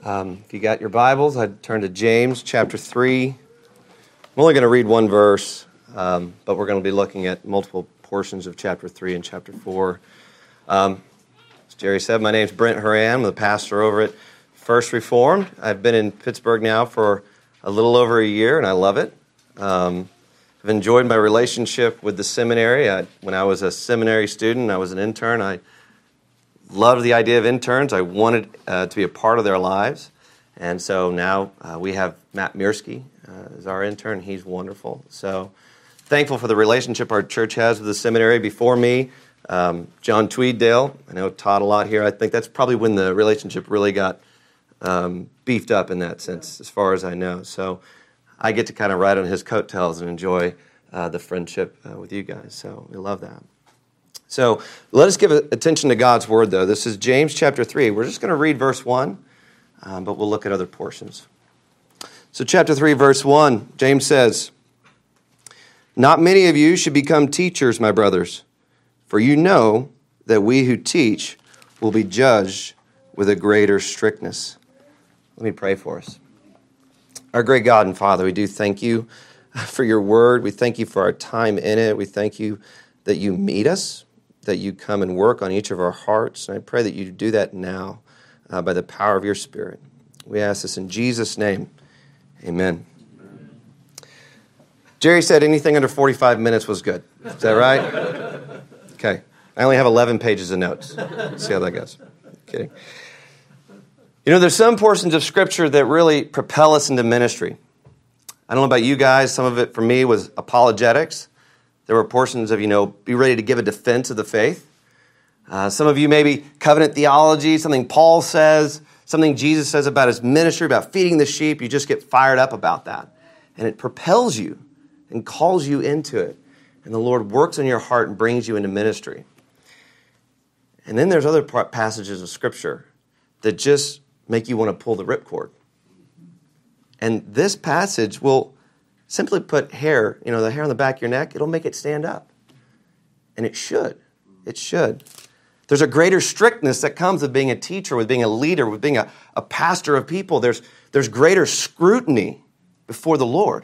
If you got your Bibles, I'd turn to James chapter 3. I'm only going to read one verse, but we're going to be looking at multiple portions of chapter 3 and chapter 4. As Jerry said, my name's Brent Horan. I'm the pastor over at First Reformed. I've been in Pittsburgh now for a little over a year, and I love it. I've enjoyed my relationship with the seminary. When I was a seminary student, I was an intern. I loved the idea of interns. I wanted to be a part of their lives. And so now we have Matt Mirsky as our intern. He's wonderful. So thankful for the relationship our church has with the seminary. Before me, John Tweeddale. I know Todd a lot here. I think that's probably when the relationship really got beefed up in that sense, as far as I know. So I get to kind of ride on his coattails and enjoy the friendship with you guys. So we love that. So let us give attention to God's Word, though. This is James chapter 3. We're just going to read verse 1, but we'll look at other portions. So chapter 3, verse 1, James says, "Not many of you should become teachers, my brothers, for you know that we who teach will be judged with a greater strictness." Let me pray for us. Our great God and Father, we do thank you for your Word. We thank you for our time in it. We thank you that you meet us, that you come and work on each of our hearts. And I pray that you do that now by the power of your Spirit. We ask this in Jesus' name. Amen. Jerry said anything under 45 minutes was good. Is that right? Okay. I only have 11 pages of notes. See how that goes. Kidding. You know, there's some portions of Scripture that really propel us into ministry. I don't know about you guys. Some of it for me was apologetics. There were portions of, be ready to give a defense of the faith. Some of you maybe covenant theology, something Paul says, something Jesus says about his ministry, about feeding the sheep. You just get fired up about that. And it propels you and calls you into it. And the Lord works in your heart and brings you into ministry. And then there's other passages of Scripture that just make you want to pull the ripcord. And this passage will simply put hair, the hair on the back of your neck, it'll make it stand up. And it should. It should. There's a greater strictness that comes with being a teacher, with being a leader, with being a pastor of people. There's greater scrutiny before the Lord.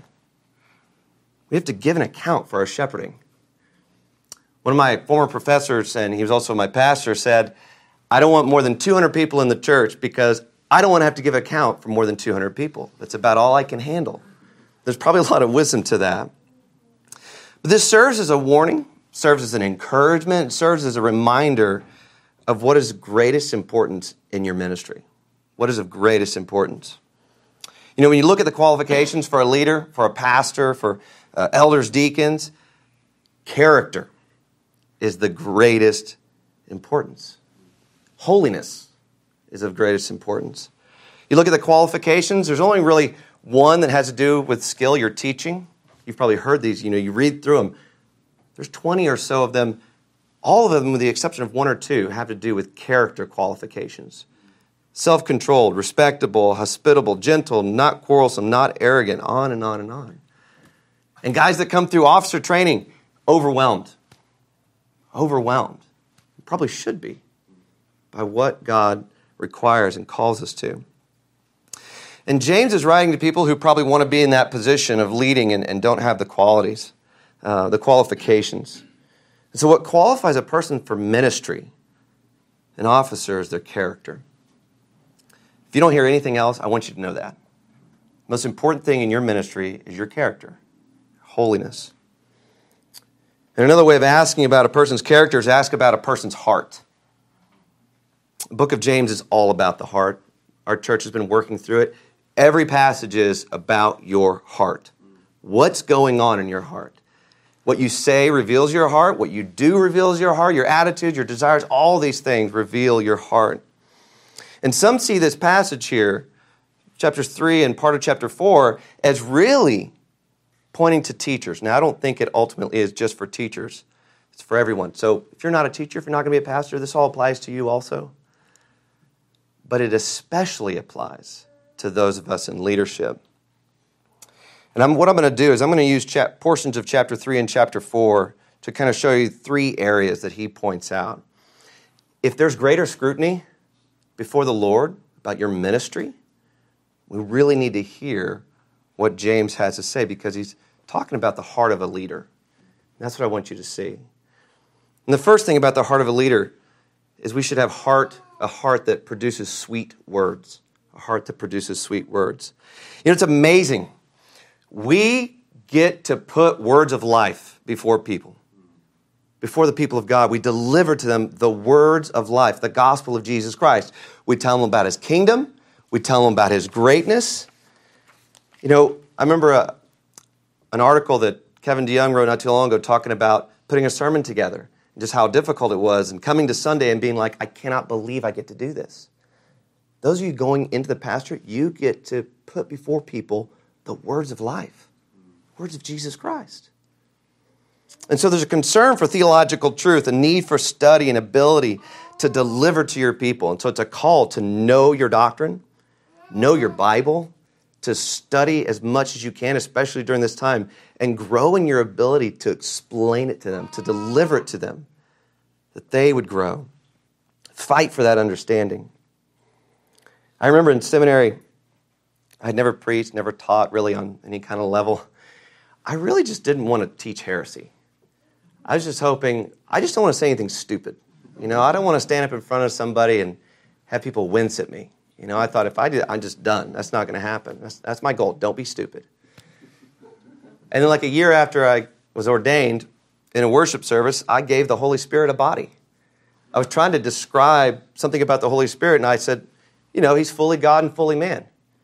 We have to give an account for our shepherding. One of my former professors, and he was also my pastor, said, "I don't want more than 200 people in the church because I don't want to have to give account for more than 200 people. That's about all I can handle." There's probably a lot of wisdom to that. But this serves as a warning, serves as an encouragement, serves as a reminder of what is greatest importance in your ministry. What is of greatest importance? When you look at the qualifications for a leader, for a pastor, for elders, deacons, character is the greatest importance. Holiness is of greatest importance. You look at the qualifications, there's only really one that has to do with skill you're teaching. You've probably heard these, you read through them. There's 20 or so of them. All of them, with the exception of one or two, have to do with character qualifications. Self-controlled, respectable, hospitable, gentle, not quarrelsome, not arrogant, on and on and on. And guys that come through officer training, overwhelmed. Overwhelmed. Probably should be by what God requires and calls us to. And James is writing to people who probably want to be in that position of leading and don't have the qualities, the qualifications. And so what qualifies a person for ministry, an officer, is their character. If you don't hear anything else, I want you to know that. The most important thing in your ministry is your character, holiness. And another way of asking about a person's character is ask about a person's heart. The book of James is all about the heart. Our church has been working through it. Every passage is about your heart. What's going on in your heart? What you say reveals your heart. What you do reveals your heart. Your attitude, your desires, all these things reveal your heart. And some see this passage here, chapter 3 and part of chapter 4, as really pointing to teachers. Now, I don't think it ultimately is just for teachers. It's for everyone. So if you're not a teacher, if you're not going to be a pastor, this all applies to you also. But it especially applies to those of us in leadership. And what I'm going to do is I'm going to use portions of chapter 3 and chapter 4 to kind of show you three areas that he points out. If there's greater scrutiny before the Lord about your ministry, We really need to hear what James has to say because he's talking about the heart of a leader. And that's what I want you to see. And the first thing about the heart of a leader is we should have a heart that produces sweet words. A heart that produces sweet words. You know, it's amazing. We get to put words of life before people. Before the people of God, we deliver to them the words of life, the gospel of Jesus Christ. We tell them about his kingdom. We tell them about his greatness. You know, I remember an article that Kevin DeYoung wrote not too long ago talking about putting a sermon together and just how difficult it was and coming to Sunday and being like, I cannot believe I get to do this. Those of you going into the pastorate, you get to put before people the words of life, words of Jesus Christ. And so there's a concern for theological truth, a need for study and ability to deliver to your people. And so it's a call to know your doctrine, know your Bible, to study as much as you can, especially during this time, and grow in your ability to explain it to them, to deliver it to them, that they would grow. Fight for that understanding. I remember in seminary, I'd never preached, never taught really on any kind of level. I really just didn't want to teach heresy. I was just hoping, I just don't want to say anything stupid. You know, I don't want to stand up in front of somebody and have people wince at me. You know, I thought if I did, I'm just done. That's not going to happen. That's my goal. Don't be stupid. And then like a year after I was ordained in a worship service, I gave the Holy Spirit a body. I was trying to describe something about the Holy Spirit, and I said, you know, he's fully God and fully man.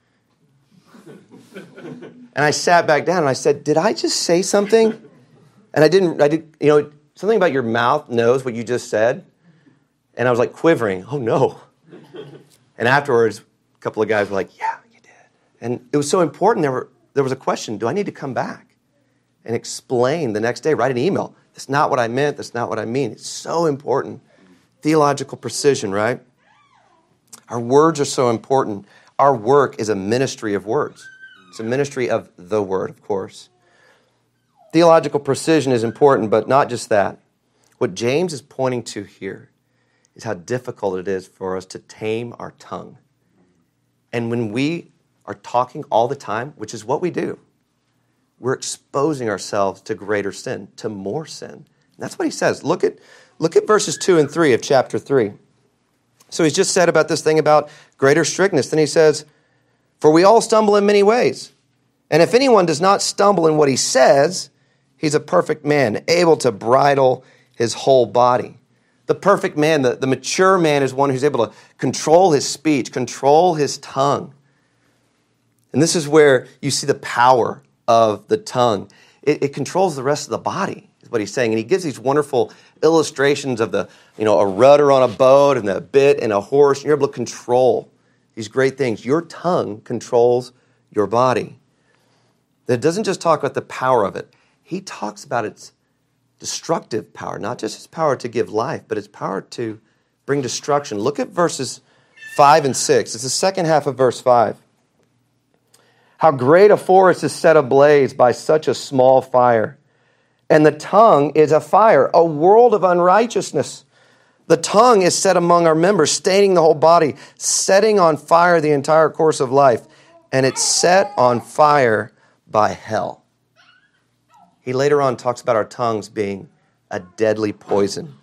And I sat back down and I said, did I just say something? And I did, you know, something about your mouth knows what you just said. And I was like quivering. Oh, no. And afterwards, a couple of guys were like, yeah, you did. And it was so important. There was a question, do I need to come back and explain the next day, write an email? That's not what I meant. That's not what I mean. It's so important. Theological precision, right? Our words are so important. Our work is a ministry of words. It's a ministry of the word, of course. Theological precision is important, but not just that. What James is pointing to here is how difficult it is for us to tame our tongue. And when we are talking all the time, which is what we do, we're exposing ourselves to greater sin, to more sin. And that's what he says. Look at verses 2 and 3 of chapter 3. So he's just said about this thing about greater strictness. Then he says, for we all stumble in many ways. And if anyone does not stumble in what he says, he's a perfect man, able to bridle his whole body. The perfect man, the mature man is one who's able to control his speech, control his tongue. And this is where you see the power of the tongue. It controls the rest of the body, is what he's saying. And he gives these wonderful illustrations of a rudder on a boat and a bit and a horse. And you're able to control these great things. Your tongue controls your body. That doesn't just talk about the power of it. He talks about its destructive power, not just its power to give life, but its power to bring destruction. Look at verses 5 and 6. It's the second half of verse 5. How great a forest is set ablaze by such a small fire. And the tongue is a fire, a world of unrighteousness. The tongue is set among our members, staining the whole body, setting on fire the entire course of life. And it's set on fire by hell. He later on talks about our tongues being a deadly poison.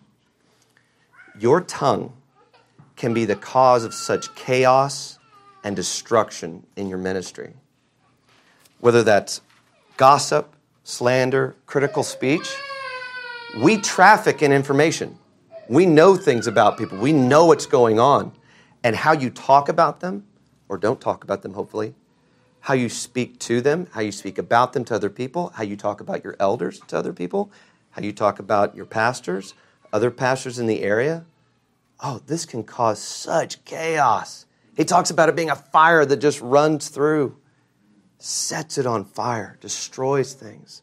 Your tongue can be the cause of such chaos and destruction in your ministry. Whether that's gossip, slander, critical speech, we traffic in information. We know things about people. We know what's going on. And how you talk about them, or don't talk about them, hopefully, how you speak to them, how you speak about them to other people, how you talk about your elders to other people, how you talk about your pastors, other pastors in the area. Oh, this can cause such chaos. He talks about it being a fire that just runs through, sets it on fire, destroys things.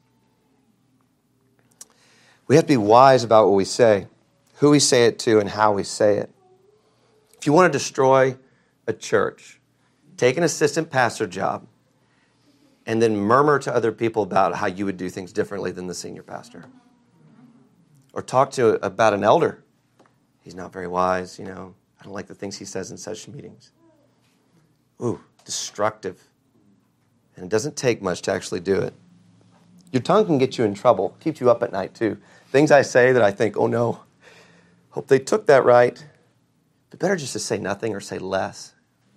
We have to be wise about what we say, who we say it to, and how we say it. If you want to destroy a church, take an assistant pastor job and then murmur to other people about how you would do things differently than the senior pastor. Or talk about an elder. He's not very wise, I don't like the things he says in such meetings. Ooh, destructive. And it doesn't take much to actually do it. Your tongue can get you in trouble, keep you up at night too. Things I say that I think, oh no, hope they took that right. But better just to say nothing or say less.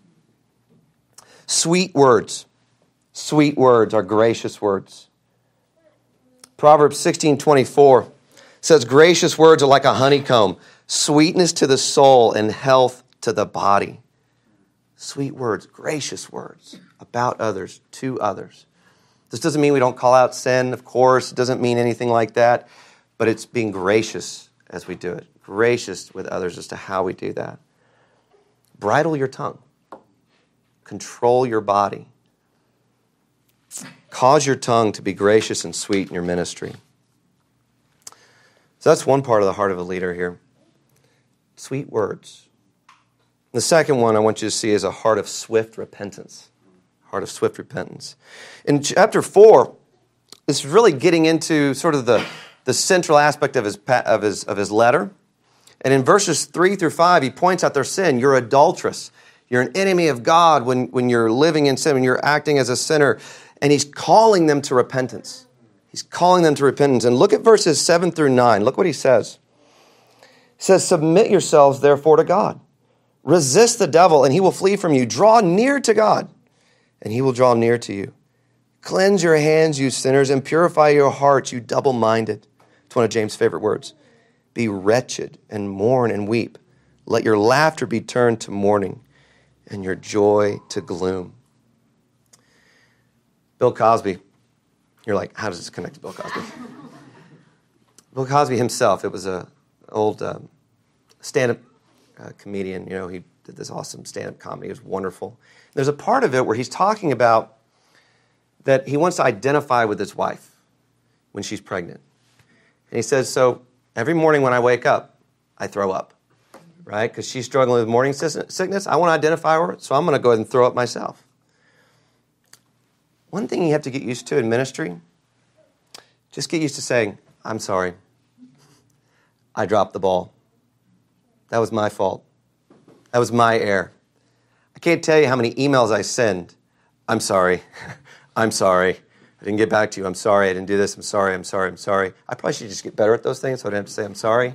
Sweet words. Sweet words are gracious words. Proverbs 16:24 says, gracious words are like a honeycomb, sweetness to the soul and health to the body. Sweet words, gracious words about others, to others. This doesn't mean we don't call out sin, of course. It doesn't mean anything like that. But it's being gracious as we do it. Gracious with others as to how we do that. Bridle your tongue. Control your body. Cause your tongue to be gracious and sweet in your ministry. So that's one part of the heart of a leader here. Sweet words. The second one I want you to see is a heart of swift repentance. Heart of swift repentance. In chapter 4, this is really getting into sort of the central aspect of his letter. And in verses 3 through 5, he points out their sin. You're adulterous. You're an enemy of God when you're living in sin, when you're acting as a sinner. And he's calling them to repentance. He's calling them to repentance. And look at verses 7 through 9. Look what he says. He says, submit yourselves, therefore, to God. Resist the devil, and he will flee from you. Draw near to God, and he will draw near to you. Cleanse your hands, you sinners, and purify your hearts, you double-minded. It's one of James' favorite words. Be wretched and mourn and weep. Let your laughter be turned to mourning and your joy to gloom. Bill Cosby. You're like, how does this connect to Bill Cosby? Bill Cosby himself, it was an old stand-up comedian. You know, he did this awesome stand-up comedy. It was wonderful. There's a part of it where he's talking about that he wants to identify with his wife when she's pregnant. And he says, so every morning when I wake up, I throw up, right? Because she's struggling with morning sickness. I want to identify with her, so I'm going to go ahead and throw up myself. One thing you have to get used to in ministry, just get used to saying, I'm sorry. I dropped the ball. That was my fault. That was my error. I can't tell you how many emails I send. I'm sorry. I'm sorry. I didn't get back to you. I'm sorry. I didn't do this. I'm sorry. I'm sorry. I'm sorry. I probably should just get better at those things so I don't have to say I'm sorry.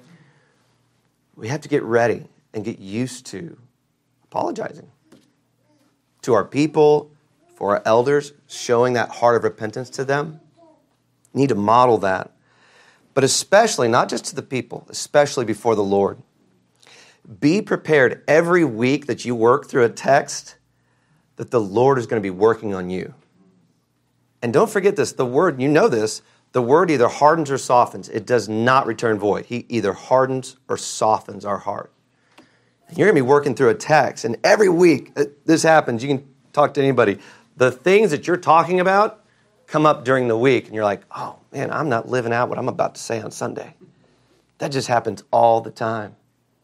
We have to get ready and get used to apologizing to our people, for our elders, showing that heart of repentance to them. You need to model that. But especially, not just to the people, especially before the Lord. Be prepared every week that you work through a text that the Lord is going to be working on you. And don't forget this, the word, you know this, the word either hardens or softens. It does not return void. He either hardens or softens our heart. And you're going to be working through a text, and every week this happens. You can talk to anybody. The things that you're talking about come up during the week, and you're like, oh, man, I'm not living out what I'm about to say on Sunday. That just happens all the time.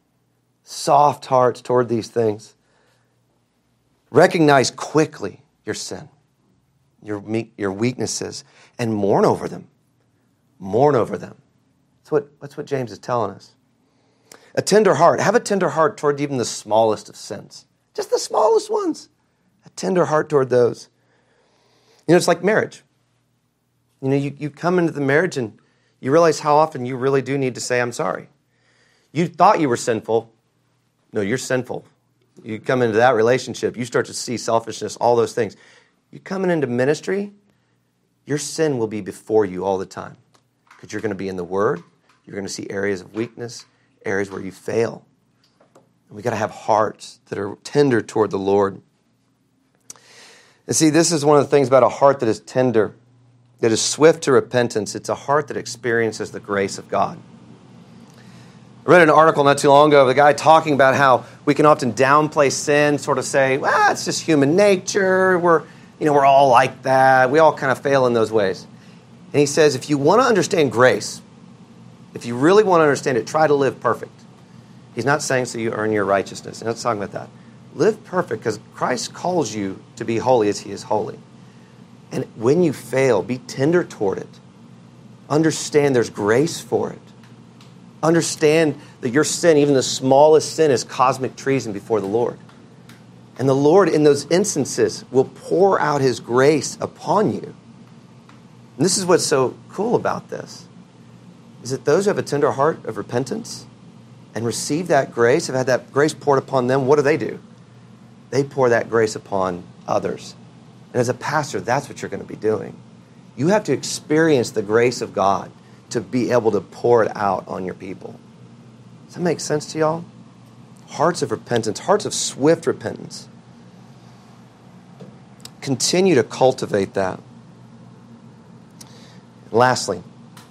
Soft hearts toward these things. Recognize quickly your sin, your weaknesses, and mourn over them. Mourn over them. That's what James is telling us. A tender heart. Have a tender heart toward even the smallest of sins. Just the smallest ones. A tender heart toward those. You know, it's like marriage. You know, you come into the marriage and you realize how often you really do need to say, I'm sorry. You thought you were sinful. No, you're sinful. You come into that relationship, you start to see selfishness, all those things. You coming into ministry, your sin will be before you all the time. Because you're going to be in the Word. You're going to see areas of weakness, areas where you fail. And we got to have hearts that are tender toward the Lord. And see, this is one of the things about a heart that is tender, that is swift to repentance. It's a heart that experiences the grace of God. I read an article not too long ago of a guy talking about how we can often downplay sin, sort of say, well, it's just human nature. We're all like that. We all kind of fail in those ways. And he says, if you want to understand grace, if you really want to understand it, try to live perfect. He's not saying so you earn your righteousness. He's not talking about that. Live perfect because Christ calls you to be holy as he is holy. And when you fail, be tender toward it. Understand there's grace for it. Understand that your sin, even the smallest sin, is cosmic treason before the Lord. And the Lord, in those instances, will pour out his grace upon you. And this is what's so cool about this, is that those who have a tender heart of repentance and receive that grace, have had that grace poured upon them, what do? They pour that grace upon others. And as a pastor, that's what you're going to be doing. You have to experience the grace of God to be able to pour it out on your people. Does that make sense to y'all? Hearts of repentance, hearts of swift repentance. Continue to cultivate that. Lastly,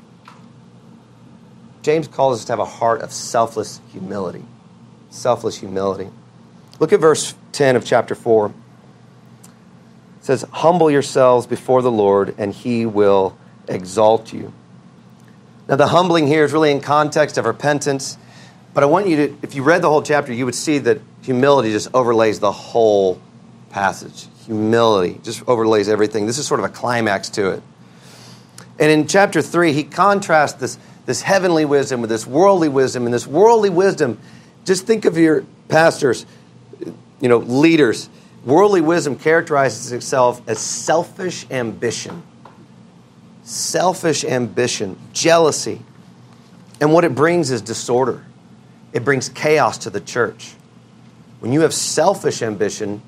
James calls us to have a heart of selfless humility. Selfless humility. Look at verse 10 of chapter 4. It says, humble yourselves before the Lord, and he will exalt you. Now, the humbling here is really in context of repentance. But I want you to, if you read the whole chapter, you would see that humility just overlays the whole passage. Humility just overlays everything. This is sort of a climax to it. And in chapter 3, he contrasts this heavenly wisdom with this worldly wisdom. And this worldly wisdom, just think of your pastors, leaders. Worldly wisdom characterizes itself as selfish ambition. Selfish ambition, jealousy. And what it brings is disorder. It brings chaos to the church. When you have selfish ambition,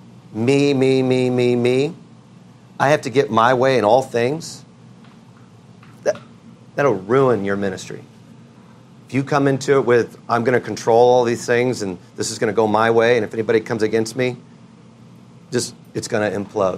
me, I have to get my way in all things, that'll ruin your ministry. If you come into it with, I'm going to control all these things and this is going to go my way, and if anybody comes against me, it's going to implode.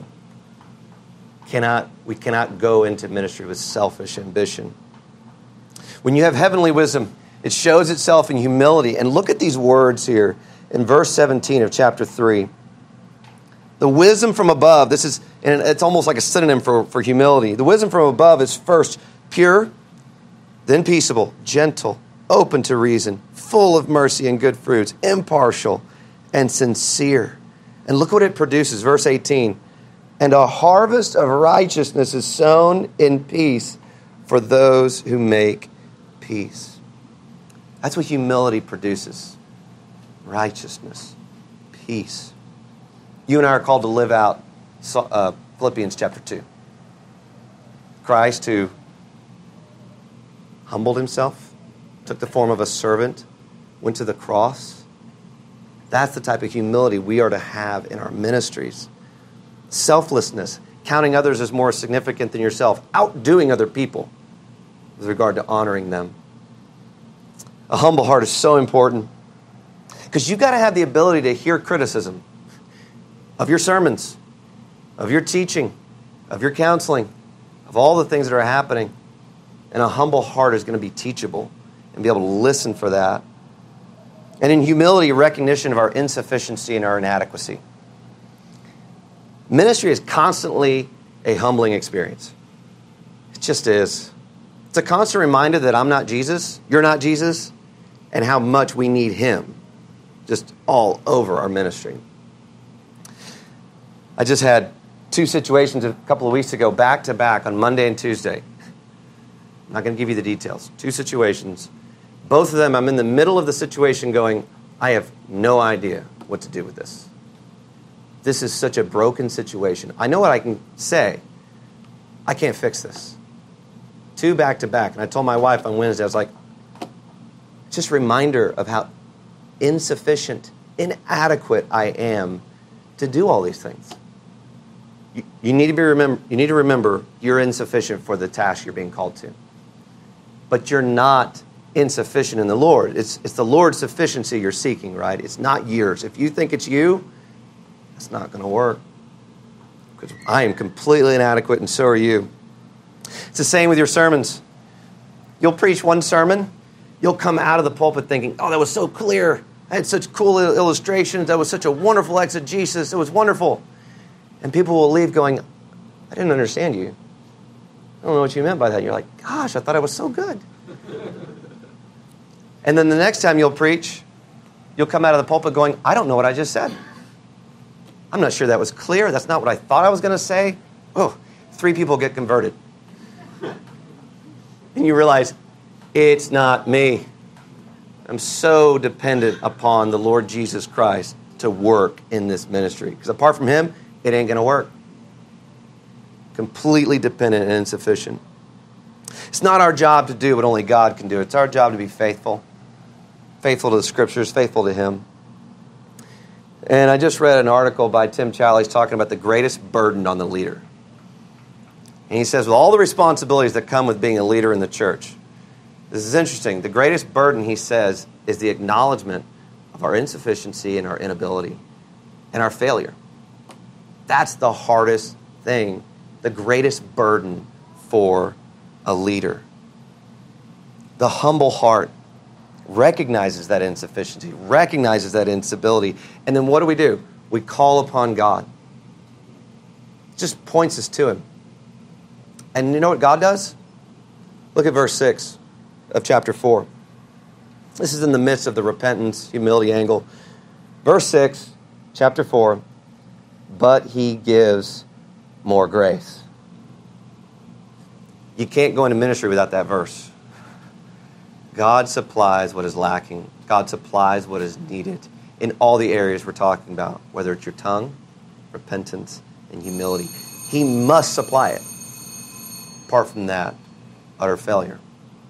We cannot go into ministry with selfish ambition. When you have heavenly wisdom, it shows itself in humility. And look at these words here in verse 17 of chapter 3. The wisdom from above, and it's almost like a synonym for humility. The wisdom from above is first pure, then peaceable, gentle, open to reason, full of mercy and good fruits, impartial and sincere. And look what it produces, verse 18. And a harvest of righteousness is sown in peace for those who make peace. That's what humility produces. Righteousness, peace. You and I are called to live out Philippians chapter 2. Christ, who humbled himself, took the form of a servant, went to the cross. That's the type of humility we are to have in our ministries. Selflessness, counting others as more significant than yourself, outdoing other people with regard to honoring them. A humble heart is so important because you've got to have the ability to hear criticism of your sermons, of your teaching, of your counseling, of all the things that are happening. And a humble heart is going to be teachable and be able to listen for that. And in humility, recognition of our insufficiency and our inadequacy. Ministry is constantly a humbling experience. It just is. It's a constant reminder that I'm not Jesus, you're not Jesus, and how much we need him just all over our ministry. I just had two situations a couple of weeks ago, back to back on Monday and Tuesday. I'm not going to give you the details. Two situations. Both of them, I'm in the middle of the situation going, I have no idea what to do with this. This is such a broken situation. I know what I can say. I can't fix this. Two back to back. And I told my wife on Wednesday, I was like, just a reminder of how insufficient, inadequate I am to do all these things. You need to remember you're insufficient for the task you're being called to. But you're not insufficient in the Lord. It's the Lord's sufficiency you're seeking, right? It's not yours. If you think it's you, it's not going to work. Because I am completely inadequate, and so are you. It's the same with your sermons. You'll preach one sermon, you'll come out of the pulpit thinking, oh, that was so clear. I had such cool illustrations. That was such a wonderful exegesis. It was wonderful. And people will leave going, I didn't understand you. I don't know what you meant by that. You're like, gosh, I thought I was so good. And then the next time you'll preach, you'll come out of the pulpit going, I don't know what I just said. I'm not sure that was clear. That's not what I thought I was going to say. Oh, 3 people get converted. And you realize, it's not me. I'm so dependent upon the Lord Jesus Christ to work in this ministry. Because apart from him, it ain't going to work. Completely dependent and insufficient. It's not our job to do what only God can do. It's our job to be faithful. Faithful to the Scriptures, faithful to him. And I just read an article by Tim Challies talking about the greatest burden on the leader. And he says, with all the responsibilities that come with being a leader in the church, this is interesting. The greatest burden, he says, is the acknowledgement of our insufficiency and our inability and our failure. That's the hardest thing, the greatest burden for a leader. The humble heart recognizes that insufficiency, recognizes that instability, and then what do? We call upon God. It just points us to him. And you know what God does? Look at verse 6 of chapter 4. This is in the midst of the repentance, humility angle. Verse 6, chapter 4, but he gives more grace. You can't go into ministry without that verse. God supplies what is lacking. God supplies what is needed in all the areas we're talking about, whether it's your tongue, repentance, and humility. He must supply it. Apart from that, utter failure.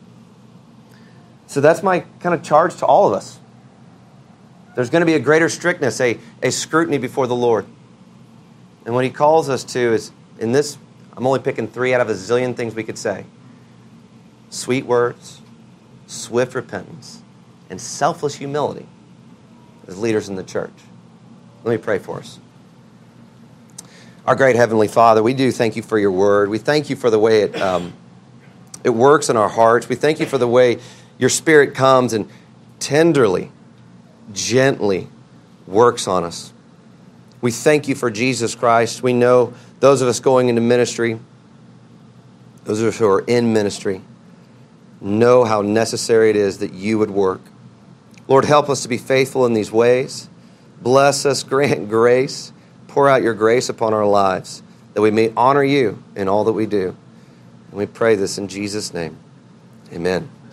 So that's my kind of charge to all of us. There's going to be a greater strictness, a scrutiny before the Lord. And what he calls us to is, in this, I'm only picking 3 out of a zillion things we could say. Sweet words, swift repentance, and selfless humility as leaders in the church. Let me pray for us. Our great Heavenly Father, we do thank you for your word. We thank you for the way it works in our hearts. We thank you for the way your Spirit comes and tenderly, gently works on us. We thank you for Jesus Christ. We know those of us going into ministry, those of us who are in ministry, know how necessary it is that you would work. Lord, help us to be faithful in these ways. Bless us, grant grace. Pour out your grace upon our lives, that we may honor you in all that we do. And we pray this in Jesus' name. Amen.